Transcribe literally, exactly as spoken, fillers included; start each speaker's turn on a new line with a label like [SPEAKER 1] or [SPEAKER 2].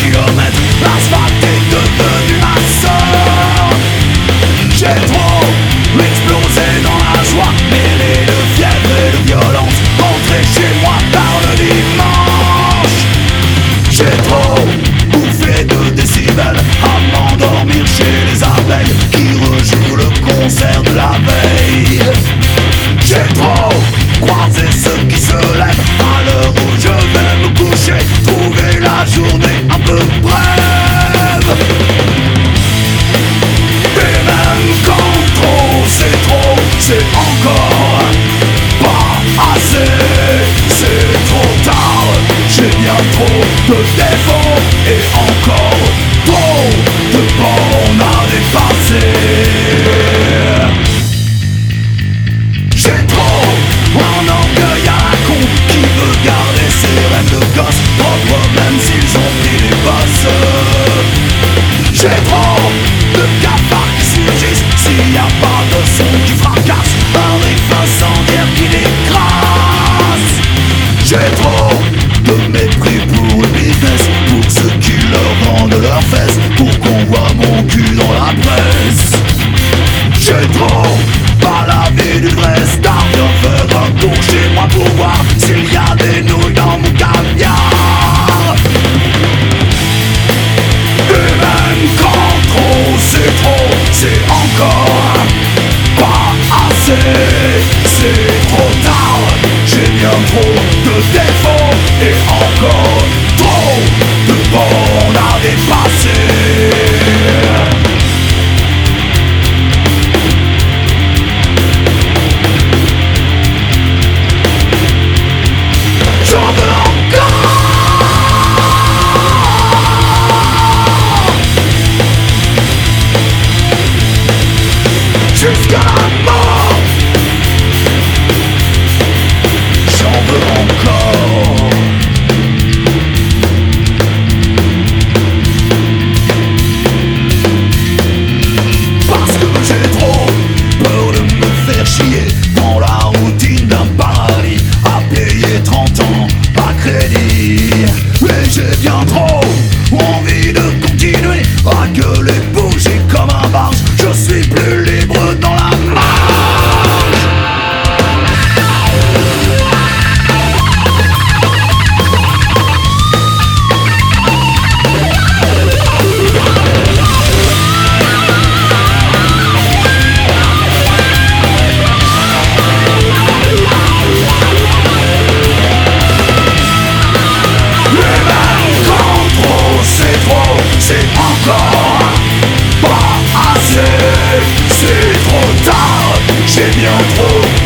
[SPEAKER 1] kilomètres, l'asphalte est devenu ma sœur. J'ai trop explosé dans la joie, mêlé de fièvre et de violence, rentré chez moi par le dimanche. J'ai trop bouffé de décibels à m'endormir chez les abeilles qui rejouent le concert de la veille. J'ai trop croisé ceux qui se lèvent à l'heure où je vais me coucher, trouver la journée un peu brève. Et même quand trop c'est trop, c'est encore pas assez. C'est trop tard, j'ai bien trop de défauts et encore trop de bornes à dépasser. J'ai trop un orgueil à la con qui veut garder ses rêves de gosse propres même s'ils ont pris les bosses. J'ai trop de cafards qui surgissent s'il n'y a pas de son qui fracasse, un riff incendiaire qui décrasse. J'ai trop de mépris pour le business, pour ceux qui leur vendent leurs fesses, pour qu'on voit mon cul dans la presse. J'ai trop pas la vie d'une vraie star, viens faire un tour chez moi pour voir s'il y a des nouilles dans mon caviar. Et même quand trop c'est trop, c'est encore pas assez. C'est trop tard, j'ai bien trop de défauts et encore trop de bornes à dépasser. J'en veux encore jusqu'à la mort. J'en veux encore. Parce que j'ai trop peur de me faire chier dans la routine d'un paradis à payer trente ans à crédit. Mais j'ai bien trop envie de continuer à gueuler, bouger comme un barge. Je suis plus libre dans la marche. Mais même quand trop c'est trop, c'est encore pas assez. C'est trop tard, j'ai bien trop